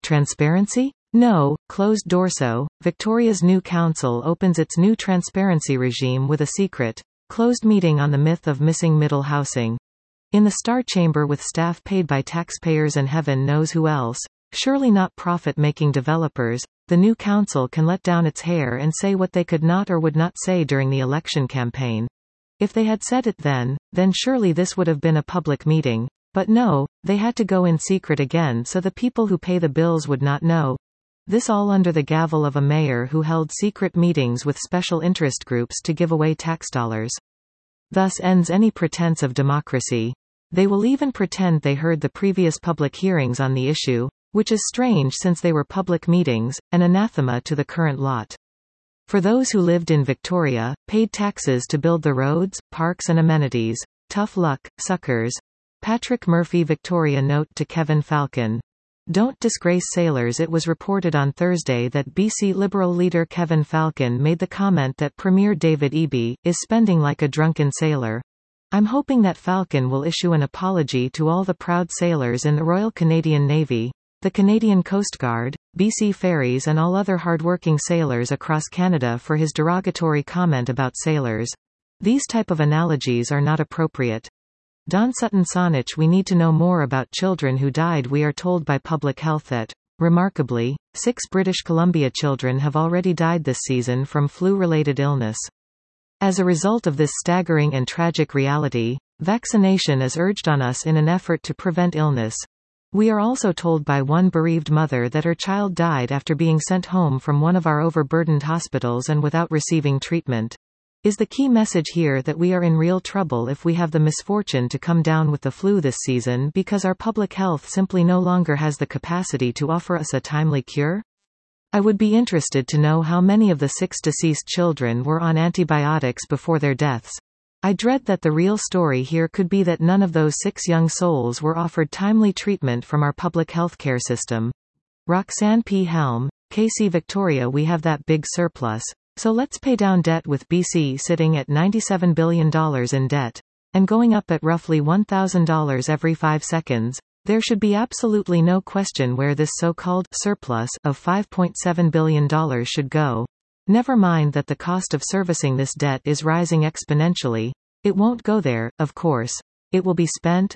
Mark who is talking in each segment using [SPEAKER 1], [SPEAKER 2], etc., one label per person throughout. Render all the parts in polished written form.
[SPEAKER 1] Transparency? No, closed door. So, Victoria's new council opens its new transparency regime with a secret, closed meeting on the myth of missing middle housing. In the Star Chamber with staff paid by taxpayers and heaven knows who else, surely not profit-making developers, the new council can let down its hair and say what they could not or would not say during the election campaign. If they had said it then surely this would have been a public meeting. But no, they had to go in secret again so the people who pay the bills would not know. This all under the gavel of a mayor who held secret meetings with special interest groups to give away tax dollars. Thus ends any pretense of democracy. They will even pretend they heard the previous public hearings on the issue, which is strange since they were public meetings, an anathema to the current lot. For those who lived in Victoria, paid taxes to build the roads, parks and amenities, tough luck, suckers. Patrick Murphy. Victoria. Note to Kevin Falcon. Don't disgrace sailors. It was reported on Thursday that BC Liberal leader Kevin Falcon made the comment that Premier David Eby is spending like a drunken sailor. I'm hoping that Falcon will issue an apology to all the proud sailors in the Royal Canadian Navy, the Canadian Coast Guard, BC Ferries and all other hardworking sailors across Canada for his derogatory comment about sailors. These type of analogies are not appropriate. Don Sutton Saanich. We need to know more about children who died. We are told by Public Health that, remarkably, 6 British Columbia children have already died this season from flu-related illness. As a result of this staggering and tragic reality, vaccination is urged on us in an effort to prevent illness. We are also told by one bereaved mother that her child died after being sent home from one of our overburdened hospitals and without receiving treatment. Is the key message here that we are in real trouble if we have the misfortune to come down with the flu this season because our public health simply no longer has the capacity to offer us a timely cure? I would be interested to know how many of the 6 deceased children were on antibiotics before their deaths. I dread that the real story here could be that none of those 6 young souls were offered timely treatment from our public healthcare system. Roxanne P. Helm, KC. Victoria. We have that big surplus. So let's pay down debt with BC sitting at $97 billion in debt, and going up at roughly $1,000 every 5 seconds. There should be absolutely no question where this so-called surplus of $5.7 billion should go. Never mind that the cost of servicing this debt is rising exponentially. It won't go there, of course. It will be spent.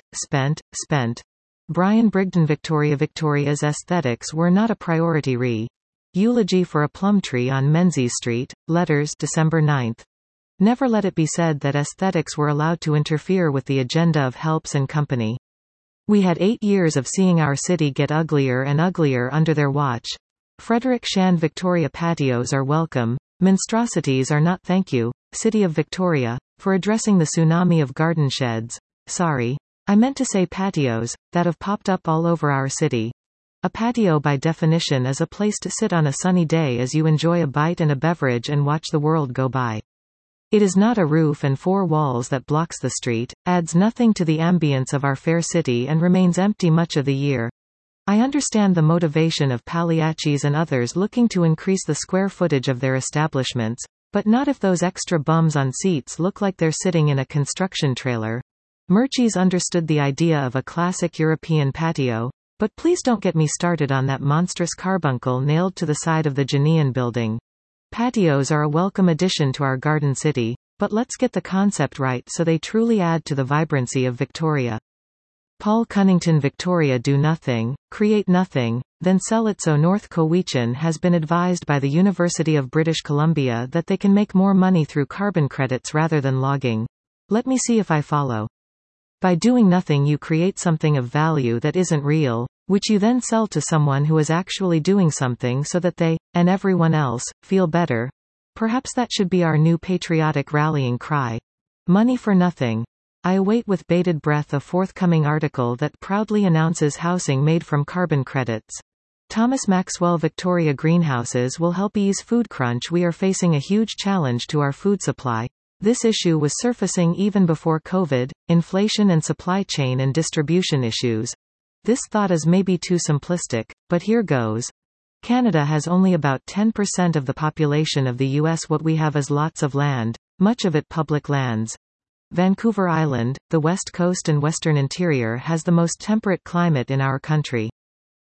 [SPEAKER 1] Brian Brigden. Victoria. Victoria's aesthetics were not a priority. Eulogy for a plum tree on Menzies Street, Letters December 9. Never let it be said that aesthetics were allowed to interfere with the agenda of Helps and Company. We had 8 years of seeing our city get uglier and uglier under their watch. Frederick Shand. Victoria. Patios are welcome. Monstrosities are not. Thank you, City of Victoria, for addressing the tsunami of garden sheds. Sorry. I meant to say patios, that have popped up all over our city. A patio by definition is a place to sit on a sunny day as you enjoy a bite and a beverage and watch the world go by. It is not a roof and 4 walls that blocks the street, adds nothing to the ambience of our fair city and remains empty much of the year. I understand the motivation of Pagliacci's and others looking to increase the square footage of their establishments, but not if those extra bums on seats look like they're sitting in a construction trailer. Murchie's understood the idea of a classic European patio, but please don't get me started on that monstrous carbuncle nailed to the side of the Genean building. Patios are a welcome addition to our garden city, but let's get the concept right so they truly add to the vibrancy of Victoria. Paul Cunnington. Victoria. Do nothing, create nothing, then sell it. So North Cowichan has been advised by the University of British Columbia that they can make more money through carbon credits rather than logging. Let me see if I follow. By doing nothing you create something of value that isn't real, which you then sell to someone who is actually doing something so that they, and everyone else, feel better. Perhaps that should be our new patriotic rallying cry. Money for nothing. I await with bated breath a forthcoming article that proudly announces housing made from carbon credits. Thomas Maxwell. Victoria. Greenhouses will help ease food crunch. We are facing a huge challenge to our food supply. This issue was surfacing even before COVID, inflation and supply chain and distribution issues. This thought is maybe too simplistic, but here goes. Canada has only about 10% of the population of the US. What we have is lots of land, much of it public lands. Vancouver Island, the west coast and western interior has the most temperate climate in our country.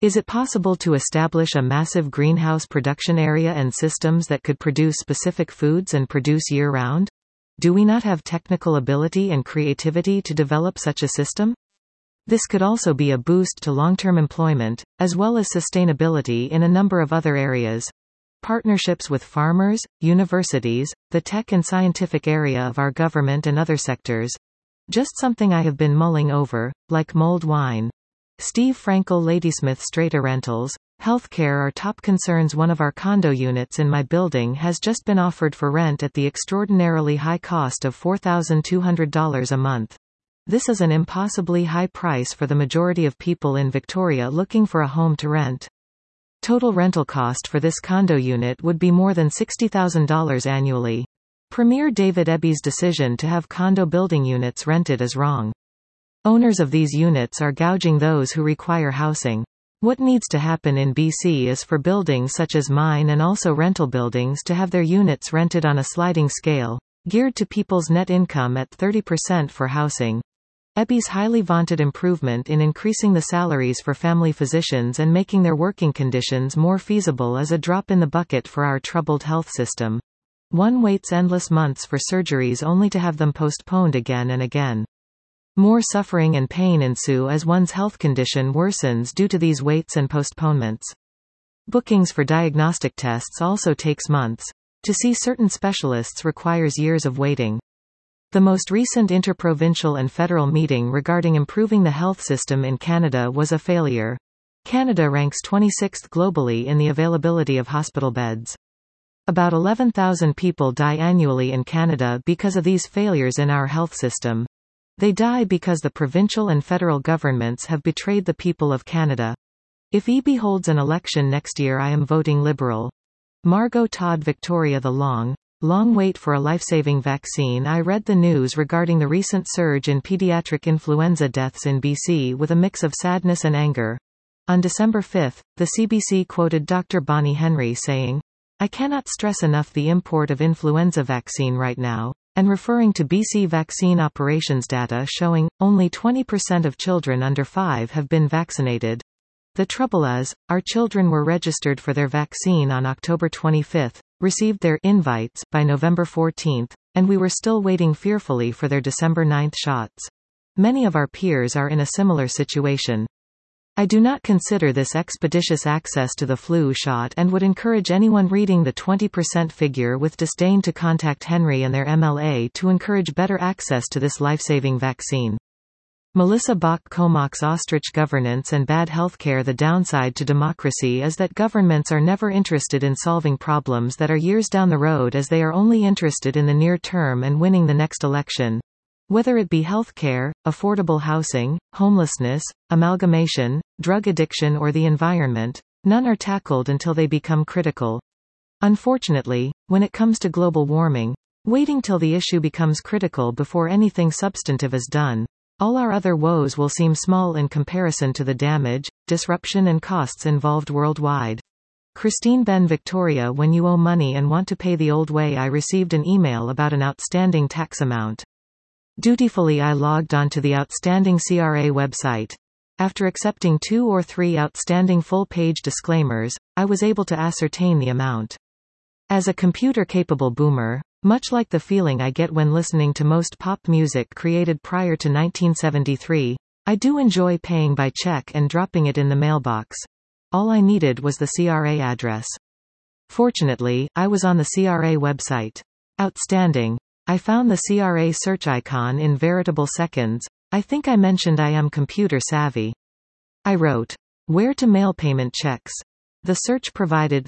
[SPEAKER 1] Is it possible to establish a massive greenhouse production area and systems that could produce specific foods and produce year-round? Do we not have technical ability and creativity to develop such a system? This could also be a boost to long-term employment, as well as sustainability in a number of other areas. Partnerships with farmers, universities, the tech and scientific area of our government and other sectors. Just something I have been mulling over, like mulled wine. Steve Frankel, Ladysmith Strata Rentals. Healthcare are top concerns. One of our condo units in my building has just been offered for rent at the extraordinarily high cost of $4,200 a month. This is an impossibly high price for the majority of people in Victoria looking for a home to rent. Total rental cost for this condo unit would be more than $60,000 annually. Premier David Eby decision to have condo building units rented is wrong. Owners of these units are gouging those who require housing. What needs to happen in BC is for buildings such as mine and also rental buildings to have their units rented on a sliding scale, geared to people's net income at 30% for housing. Eby's highly vaunted improvement in increasing the salaries for family physicians and making their working conditions more feasible is a drop in the bucket for our troubled health system. One waits endless months for surgeries only to have them postponed again and again. More suffering and pain ensue as one's health condition worsens due to these waits and postponements. Bookings for diagnostic tests also takes months. To see certain specialists requires years of waiting. The most recent interprovincial and federal meeting regarding improving the health system in Canada was a failure. Canada ranks 26th globally in the availability of hospital beds. About 11,000 people die annually in Canada because of these failures in our health system. They die because the provincial and federal governments have betrayed the people of Canada. If Eby holds an election next year, I am voting Liberal. Margot Todd, Victoria. The long wait for a life-saving vaccine. I read the news regarding the recent surge in pediatric influenza deaths in BC with a mix of sadness and anger. On December 5, the CBC quoted Dr. Bonnie Henry saying, "I cannot stress enough the import of influenza vaccine right now," and referring to BC vaccine operations data showing, only 20% of children under 5 have been vaccinated. The trouble is, our children were registered for their vaccine on October 25, received their invites by November 14, and we were still waiting fearfully for their December 9 shots. Many of our peers are in a similar situation. I do not consider this expeditious access to the flu shot and would encourage anyone reading the 20% figure with disdain to contact Henry and their MLA to encourage better access to this life-saving vaccine. Melissa Bach-Comox, Ostrich governance and bad healthcare. The downside to democracy is that governments are never interested in solving problems that are years down the road, as they are only interested in the near term and winning the next election. Whether it be healthcare, affordable housing, homelessness, amalgamation, drug addiction or the environment, none are tackled until they become critical. Unfortunately, when it comes to global warming, waiting till the issue becomes critical before anything substantive is done, all our other woes will seem small in comparison to the damage, disruption and costs involved worldwide. Christine Ben, Victoria. When you owe money and want to pay the old way. I received an email about an outstanding tax amount. Dutifully I logged on to the outstanding CRA website. After accepting 2 or 3 outstanding full-page disclaimers, I was able to ascertain the amount. As a computer-capable boomer, much like the feeling I get when listening to most pop music created prior to 1973, I do enjoy paying by check and dropping it in the mailbox. All I needed was the CRA address. Fortunately, I was on the CRA website. Outstanding. I found the CRA search icon in veritable seconds. I think I mentioned I am computer savvy. I wrote, "Where to mail payment checks?" The search provided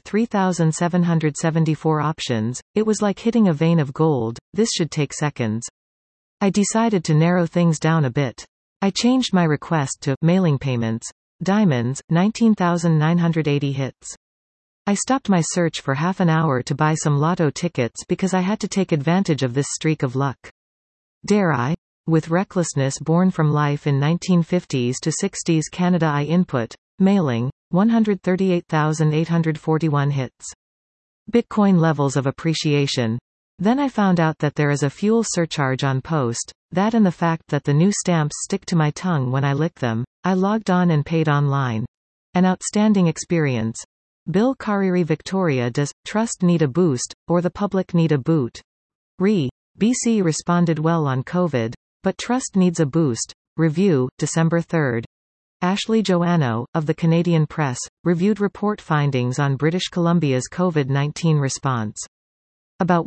[SPEAKER 1] 3,774 options. It was like hitting a vein of gold. This should take seconds. I decided to narrow things down a bit. I changed my request to mailing payments. Diamonds, 19,980 hits. I stopped my search for half an hour to buy some lotto tickets because I had to take advantage of this streak of luck. Dare I? With recklessness born from life in 1950s to 60s Canada, I input, mailing, 138,841 hits. Bitcoin levels of appreciation. Then I found out that there is a fuel surcharge on post, that and the fact that the new stamps stick to my tongue when I lick them. I logged on and paid online. An outstanding experience. Bill Kariri Victoria. Does trust need a boost, or the public need a boot? BC responded well on COVID, but trust needs a boost. Review, December 3. Ashley Joannou, of the Canadian Press, reviewed report findings on British Columbia's COVID-19 response. About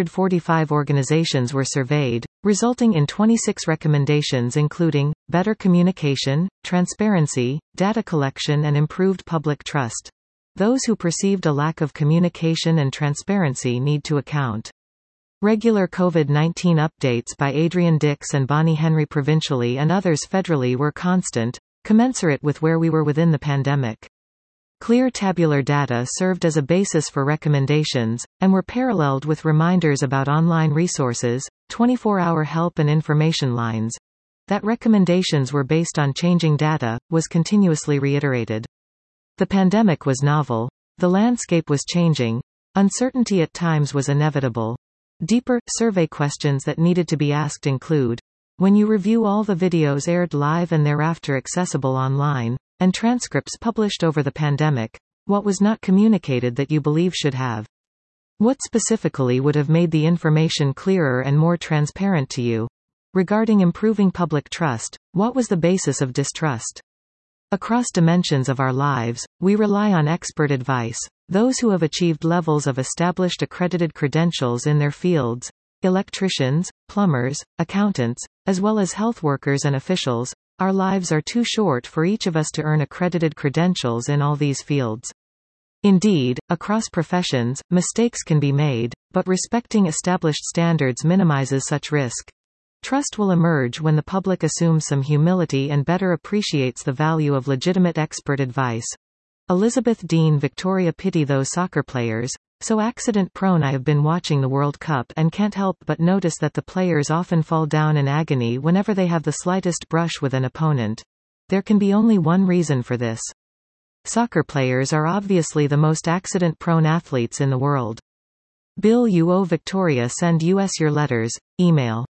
[SPEAKER 1] 145 organizations were surveyed, resulting in 26 recommendations including, better communication, transparency, data collection and improved public trust. Those who perceived a lack of communication and transparency need to account. Regular COVID-19 updates by Adrian Dix and Bonnie Henry provincially and others federally were constant, commensurate with where we were within the pandemic. Clear tabular data served as a basis for recommendations, and were paralleled with reminders about online resources, 24-hour help and information lines. That recommendations were based on changing data, was continuously reiterated. The pandemic was novel. The landscape was changing. Uncertainty at times was inevitable. Deeper, survey questions that needed to be asked include: when you review all the videos aired live and thereafter accessible online, and transcripts published over the pandemic, what was not communicated that you believe should have? What specifically would have made the information clearer and more transparent to you? Regarding improving public trust, what was the basis of distrust? Across dimensions of our lives, we rely on expert advice. Those who have achieved levels of established accredited credentials in their fields, electricians, plumbers, accountants, as well as health workers and officials. Our lives are too short for each of us to earn accredited credentials in all these fields. Indeed, across professions, mistakes can be made, but respecting established standards minimizes such risk. Trust will emerge when the public assumes some humility and better appreciates the value of legitimate expert advice. Elizabeth Dean Victoria. Pity those soccer players. So accident-prone. I have been watching the World Cup and can't help but notice that the players often fall down in agony whenever they have the slightest brush with an opponent. There can be only one reason for this. Soccer players are obviously the most accident-prone athletes in the world. Bill UO Victoria. Send us your letters. Email.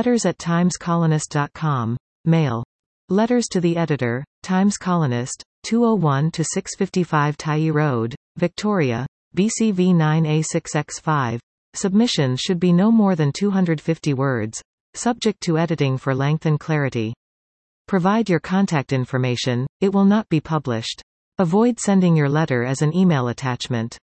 [SPEAKER 1] letters@timescolonist.com. Mail. Letters to the editor, Times Colonist, 201-655 Tyee Road, Victoria, BCV 9A6X5. Submissions should be no more than 250 words. Subject to editing for length and clarity. Provide your contact information, it will not be published. Avoid sending your letter as an email attachment.